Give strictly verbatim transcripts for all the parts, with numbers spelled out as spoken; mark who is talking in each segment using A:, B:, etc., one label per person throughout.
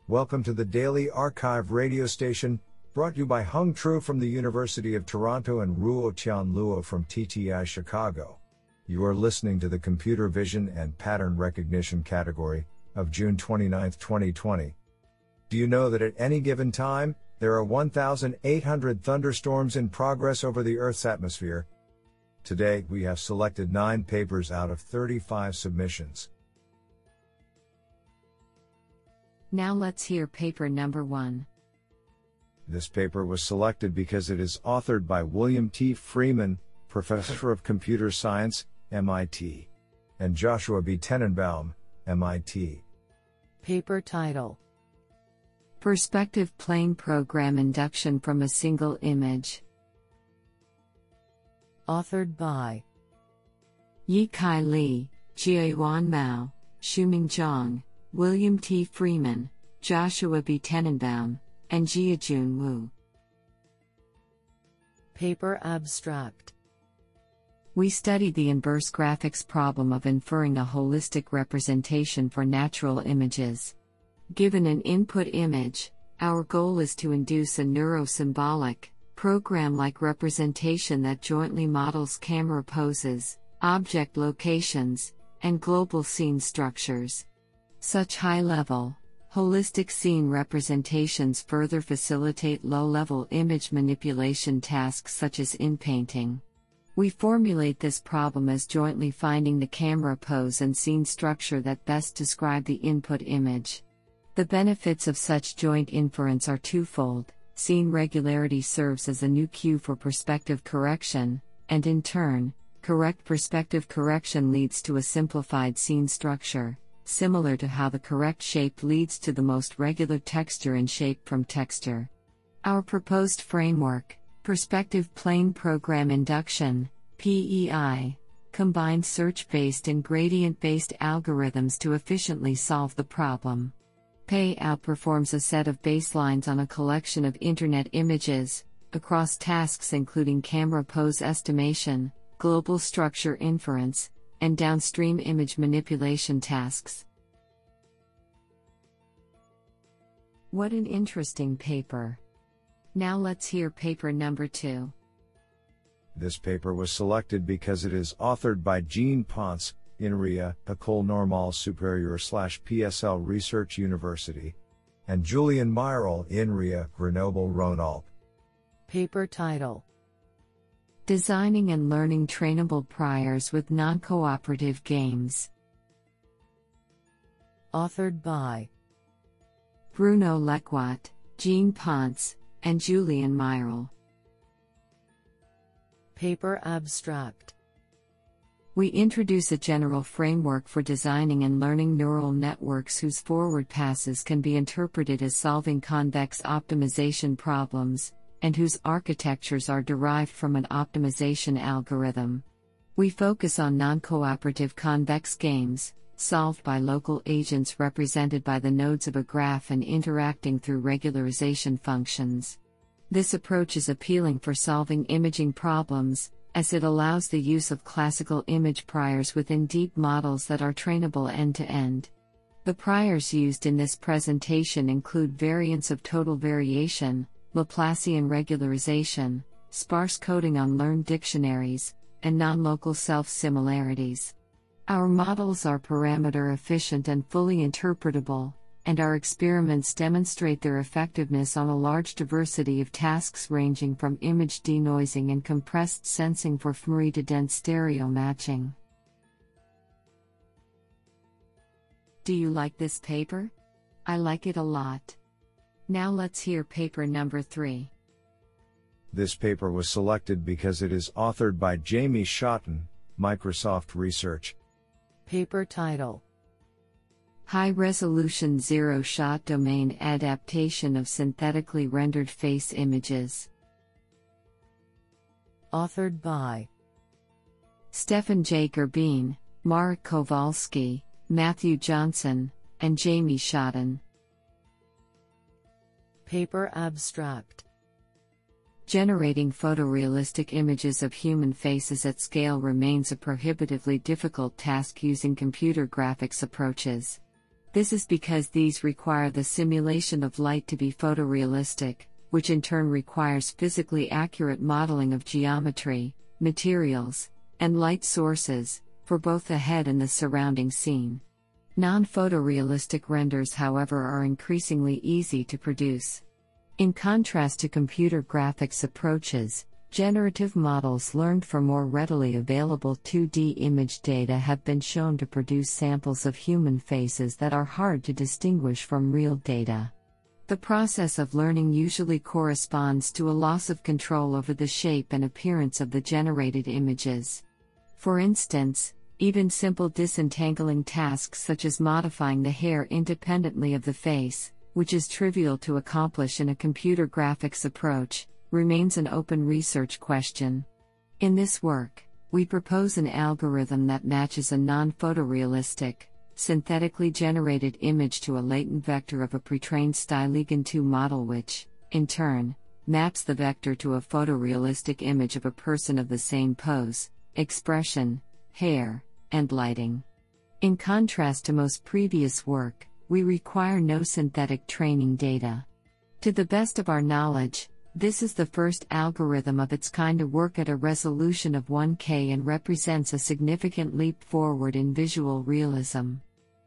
A: Welcome to the Daily Archive radio station, brought to you by Hung Tru from the University of Toronto and Ruo Tian Luo from T T I Chicago. You are listening to the Computer Vision and Pattern Recognition category of June twenty-ninth, twenty twenty. Do you know that at any given time, there are one thousand eight hundred thunderstorms in progress over the Earth's atmosphere? Today, we have selected nine papers out of thirty-five submissions.
B: Now let's hear paper number one.
A: This paper was selected because it is authored by William T. Freeman, Professor of Computer Science, M I T, and Joshua B. Tenenbaum, M I T.
B: Paper title: Perspective Plane Program Induction from a Single Image. Authored by Yikai Li, Jiayuan Mao, Shuming Zhang, William T. Freeman, Joshua B. Tenenbaum, and Jiajun Wu. Paper abstract: We studied the inverse graphics problem of inferring a holistic representation for natural images. Given an input image, our goal is to induce a neuro-symbolic, program-like representation that jointly models camera poses, object locations, and global scene structures. Such high-level, holistic scene representations further facilitate low-level image manipulation tasks such as inpainting. We formulate this problem as jointly finding the camera pose and scene structure that best describe the input image. The benefits of such joint inference are twofold. Scene regularity serves as a new cue for perspective correction, and in turn, correct perspective correction leads to a simplified scene structure, similar to how the correct shape leads to the most regular texture and shape from texture. Our proposed framework, Perspective Plane Program Induction, P E I, combines search-based and gradient-based algorithms to efficiently solve the problem. P E I outperforms a set of baselines on a collection of Internet images, across tasks including camera pose estimation, global structure inference, and downstream image manipulation tasks. What an interesting paper. Now let's hear paper number two.
A: This paper was selected because it is authored by Jean Ponce, INRIA, École Normale Supérieure slash P S L Research University, and Julian Meyerl, INRIA, Grenoble-Rhône-Alpes.
B: Paper title: Designing and Learning Trainable Priors with Non-Cooperative Games. Authored by Bruno Lequat, Jean Ponce, and Julian Meyerl. Paper abstract: We introduce a general framework for designing and learning neural networks whose forward passes can be interpreted as solving convex optimization problems, and whose architectures are derived from an optimization algorithm. We focus on non-cooperative convex games, solved by local agents represented by the nodes of a graph and interacting through regularization functions. This approach is appealing for solving imaging problems, as it allows the use of classical image priors within deep models that are trainable end-to-end. The priors used in this presentation include variants of total variation, Laplacian regularization, sparse coding on learned dictionaries, and non-local self-similarities. Our models are parameter efficient and fully interpretable, and our experiments demonstrate their effectiveness on a large diversity of tasks ranging from image denoising and compressed sensing for fMRI to dense stereo matching. Do you like this paper? I like it a lot. Now let's hear paper number three.
A: This paper was selected because it is authored by Jamie Schotten, Microsoft Research.
B: Paper title: High-Resolution Zero-Shot Domain Adaptation of Synthetically Rendered Face Images. Authored by Stefan J. Gerbin, Marek Kowalski, Matthew Johnson, and Jamie Schotten. Paper abstract: Generating photorealistic images of human faces at scale remains a prohibitively difficult task using computer graphics approaches. This is because these require the simulation of light to be photorealistic, which in turn requires physically accurate modeling of geometry, materials, and light sources, for both the head and the surrounding scene. Non-photorealistic renders, however, are increasingly easy to produce. In contrast to computer graphics approaches, generative models learned from more readily available two D image data have been shown to produce samples of human faces that are hard to distinguish from real data. The process of learning usually corresponds to a loss of control over the shape and appearance of the generated images. For instance, even simple disentangling tasks such as modifying the hair independently of the face, which is trivial to accomplish in a computer graphics approach, remains an open research question. In this work, we propose an algorithm that matches a non-photorealistic, synthetically generated image to a latent vector of a pre-trained StyleGAN two model which, in turn, maps the vector to a photorealistic image of a person of the same pose, expression, hair, and lighting. In contrast to most previous work, we require no synthetic training data. To the best of our knowledge, this is the first algorithm of its kind to work at a resolution of one K and represents a significant leap forward in visual realism.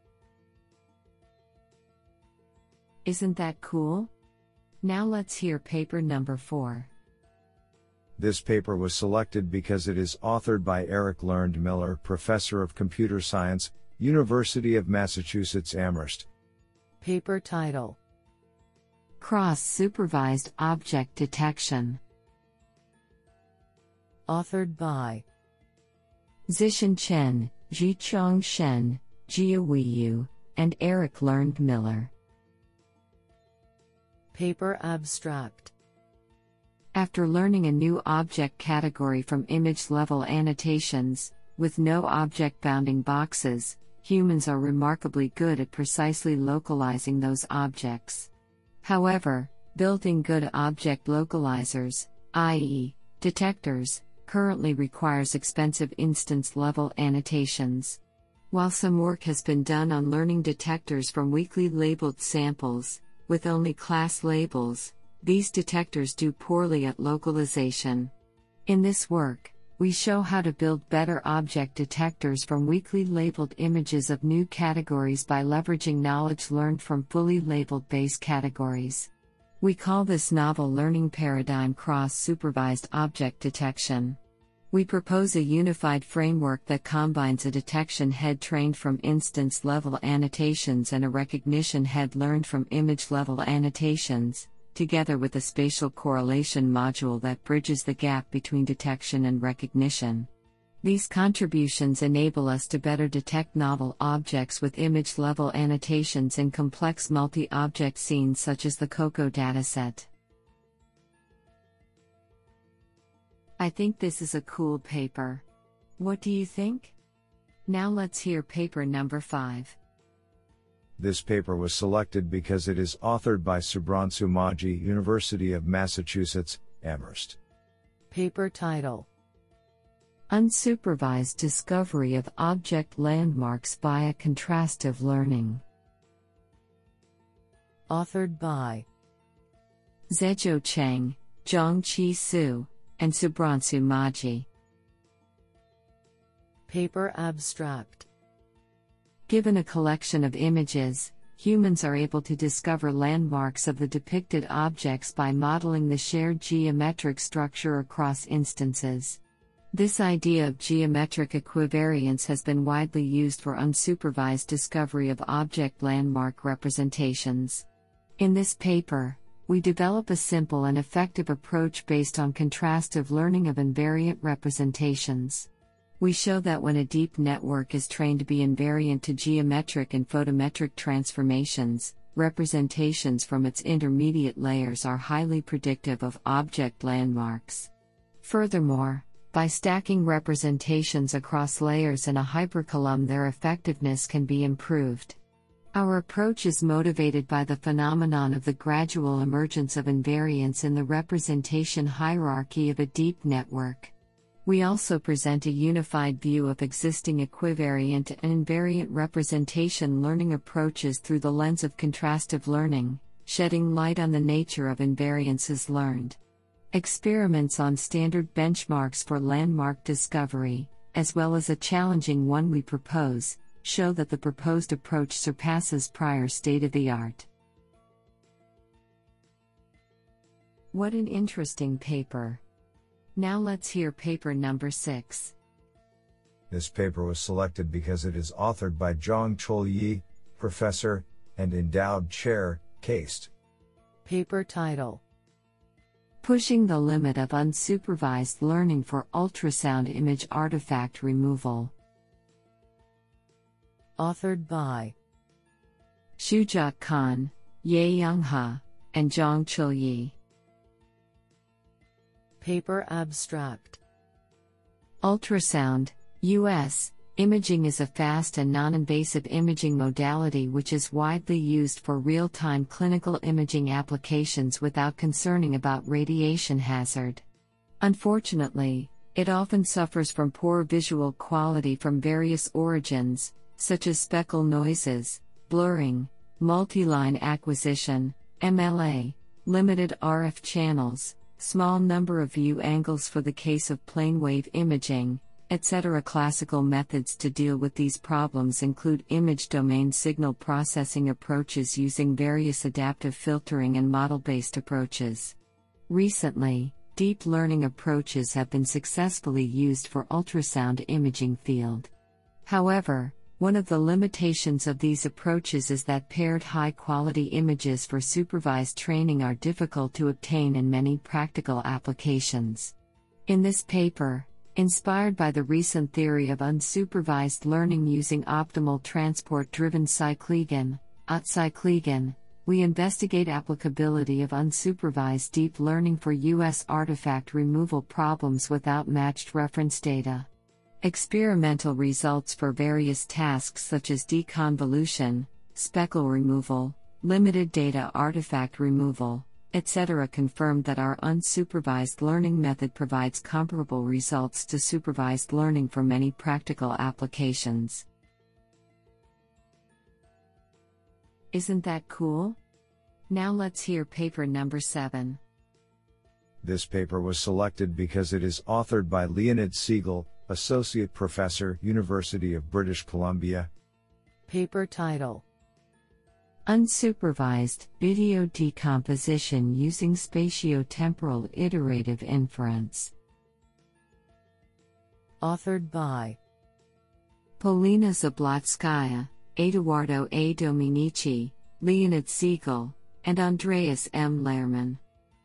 B: Isn't that cool? Now let's hear paper number four.
A: This paper was selected because it is authored by Eric Lerndmiller, Professor of Computer Science, University of Massachusetts Amherst.
B: Paper title: Cross-Supervised Object Detection. Authored by Zhixian Chen, Zhichong Shen, Jia Weiyu, and Eric Lerndmiller. Paper abstract: After learning a new object category from image-level annotations, with no object bounding boxes, humans are remarkably good at precisely localizing those objects. However, built-in good object localizers, that is, detectors, currently requires expensive instance-level annotations. While some work has been done on learning detectors from weakly labeled samples, with only class labels, these detectors do poorly at localization. In this work, we show how to build better object detectors from weakly labeled images of new categories by leveraging knowledge learned from fully labeled base categories. We call this novel learning paradigm cross-supervised object detection. We propose a unified framework that combines a detection head trained from instance-level annotations and a recognition head learned from image-level annotations, together with a spatial correlation module that bridges the gap between detection and recognition. These contributions enable us to better detect novel objects with image-level annotations in complex multi-object scenes such as the COCO dataset. I think this is a cool paper. What do you think? Now let's hear paper number five.
A: This paper was selected because it is authored by Subhranshu Majhi, University of Massachusetts, Amherst.
B: Paper title: Unsupervised Discovery of Object Landmarks via Contrastive Learning. Authored by Zhezhou Cheng, Zhongqi Su, and Subhranshu Majhi. Paper abstract: Given a collection of images, humans are able to discover landmarks of the depicted objects by modeling the shared geometric structure across instances. This idea of geometric equivariance has been widely used for unsupervised discovery of object landmark representations. In this paper, we develop a simple and effective approach based on contrastive learning of invariant representations. We show that when a deep network is trained to be invariant to geometric and photometric transformations, representations from its intermediate layers are highly predictive of object landmarks. Furthermore, by stacking representations across layers in a hypercolumn, their effectiveness can be improved. Our approach is motivated by the phenomenon of the gradual emergence of invariance in the representation hierarchy of a deep network. We also present a unified view of existing equivariant and invariant representation learning approaches through the lens of contrastive learning, shedding light on the nature of invariances learned. Experiments on standard benchmarks for landmark discovery, as well as a challenging one we propose, show that the proposed approach surpasses prior state-of-the-art. What an interesting paper! Now let's hear paper number six.
A: This paper was selected because it is authored by Zhang-Chul Yi, Professor, and Endowed Chair, C A S T.
B: Paper title: Pushing the Limit of Unsupervised Learning for Ultrasound Image Artifact Removal. Authored by Shujat Khan, Ye Youngha, and Zhang-Chul Yi. Paper abstract: Ultrasound, U S, imaging is a fast and non-invasive imaging modality which is widely used for real-time clinical imaging applications without concerning about radiation hazard. Unfortunately, it often suffers from poor visual quality from various origins, such as speckle noises, blurring, multi-line acquisition, M L A, limited R F channels, small number of view angles for the case of plane wave imaging, et cetera. Classical methods to deal with these problems include image domain signal processing approaches using various adaptive filtering and model-based approaches. Recently, deep learning approaches have been successfully used for ultrasound imaging field. However, one of the limitations of these approaches is that paired high-quality images for supervised training are difficult to obtain in many practical applications. In this paper, inspired by the recent theory of unsupervised learning using optimal transport-driven cycligan, O T cycligan, we investigate applicability of unsupervised deep learning for U S artifact removal problems without matched reference data. Experimental results for various tasks such as deconvolution, speckle removal, limited data artifact removal, et cetera confirmed that our unsupervised learning method provides comparable results to supervised learning for many practical applications. Isn't that cool? Now let's hear paper number seven.
A: This paper was selected because it is authored by Leonid Siegel, Associate Professor, University of British Columbia.
B: Paper title: Unsupervised Video Decomposition Using Spatiotemporal Iterative Inference. Authored by Polina Zablotskaya, Eduardo A. Dominici, Leonid Siegel, and Andreas M. Lehrman.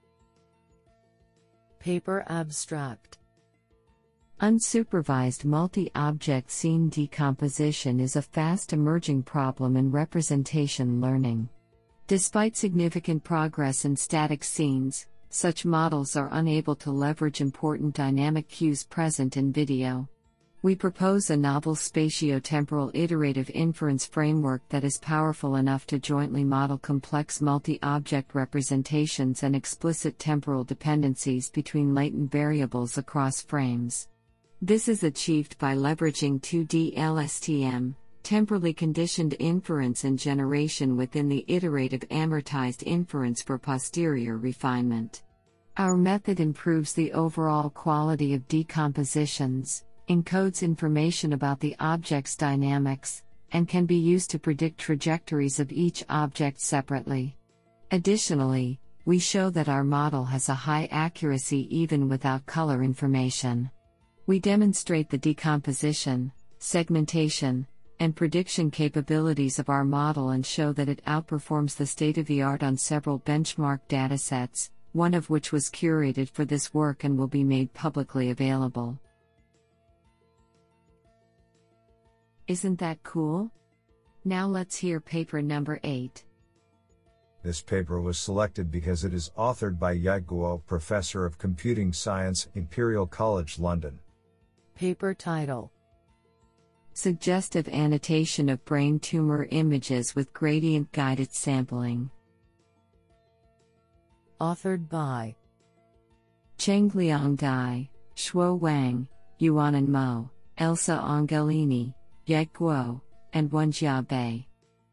B: Paper abstract: Unsupervised multi-object scene decomposition is a fast emerging problem in representation learning. Despite significant progress in static scenes, such models are unable to leverage important dynamic cues present in video. We propose a novel spatiotemporal iterative inference framework that is powerful enough to jointly model complex multi-object representations and explicit temporal dependencies between latent variables across frames. This is achieved by leveraging two D L S T M, temporally conditioned inference and generation within the iterative amortized inference for posterior refinement. Our method improves the overall quality of decompositions, encodes information about the object's dynamics, and can be used to predict trajectories of each object separately. Additionally, we show that our model has a high accuracy even without color information. We demonstrate the decomposition, segmentation, and prediction capabilities of our model and show that it outperforms the state-of-the-art on several benchmark datasets, one of which was curated for this work and will be made publicly available. Isn't that cool? Now let's hear paper number eight.
A: This paper was selected because it is authored by Yi Guo, Professor of Computing Science, Imperial College London.
B: Paper title: Suggestive Annotation of Brain Tumor Images with Gradient-Guided Sampling. Authored by Chengliang Dai, Shuo Wang, Yuanan Mo, Elsa Angelini, Yek Guo, and Wenjia Bei.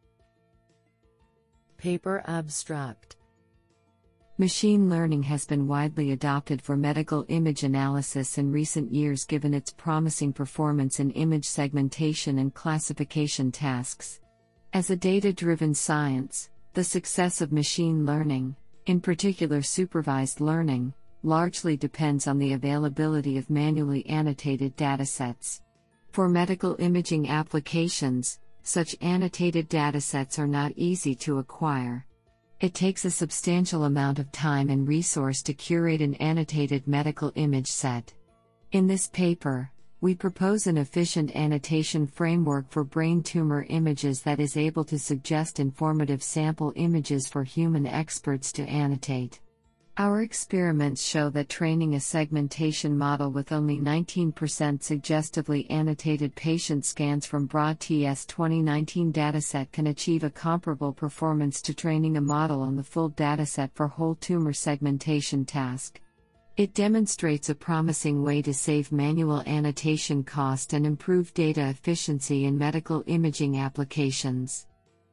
B: Paper abstract. Machine learning has been widely adopted for medical image analysis in recent years given its promising performance in image segmentation and classification tasks. As a data-driven science, the success of machine learning, in particular supervised learning, largely depends on the availability of manually annotated datasets. For medical imaging applications, such annotated datasets are not easy to acquire. It takes a substantial amount of time and resource to curate an annotated medical image set. In this paper, we propose an efficient annotation framework for brain tumor images that is able to suggest informative sample images for human experts to annotate. Our experiments show that training a segmentation model with only nineteen percent suggestively annotated patient scans from broad T S twenty nineteen dataset can achieve a comparable performance to training a model on the full dataset for whole tumor segmentation task. It demonstrates a promising way to save manual annotation cost and improve data efficiency in medical imaging applications.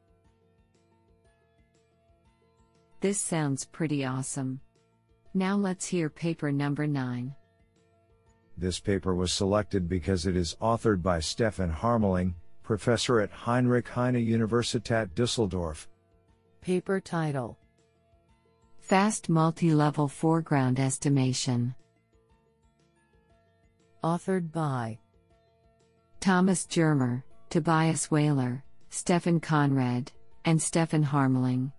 B: This sounds pretty awesome. Now let's hear paper number nine.
A: This paper was selected because it is authored by Stefan Harmeling, professor at Heinrich Heine Universität Düsseldorf.
B: Paper title: Fast Multi-Level Foreground Estimation. Authored by Thomas Germer, Tobias Wehler, Stefan Conrad, and Stefan Harmeling.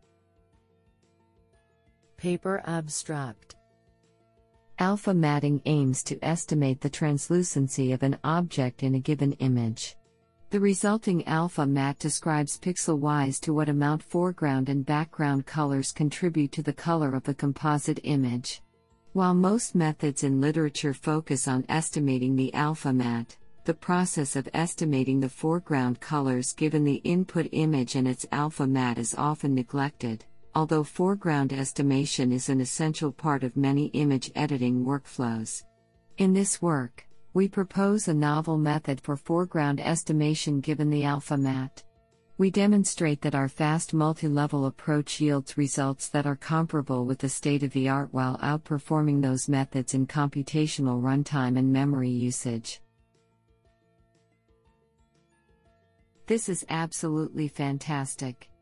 B: Paper abstract. Alpha matting aims to estimate the translucency of an object in a given image. The resulting alpha mat describes pixel-wise to what amount foreground and background colors contribute to the color of the composite image. While most methods in literature focus on estimating the alpha mat, the process of estimating the foreground colors given the input image and its alpha mat is often neglected, although foreground estimation is an essential part of many image editing workflows. In this work, we propose a novel method for foreground estimation given the alpha mat. We demonstrate that our fast multi-level approach yields results that are comparable with the state-of-the-art while outperforming those methods in computational runtime and memory usage. This is absolutely fantastic.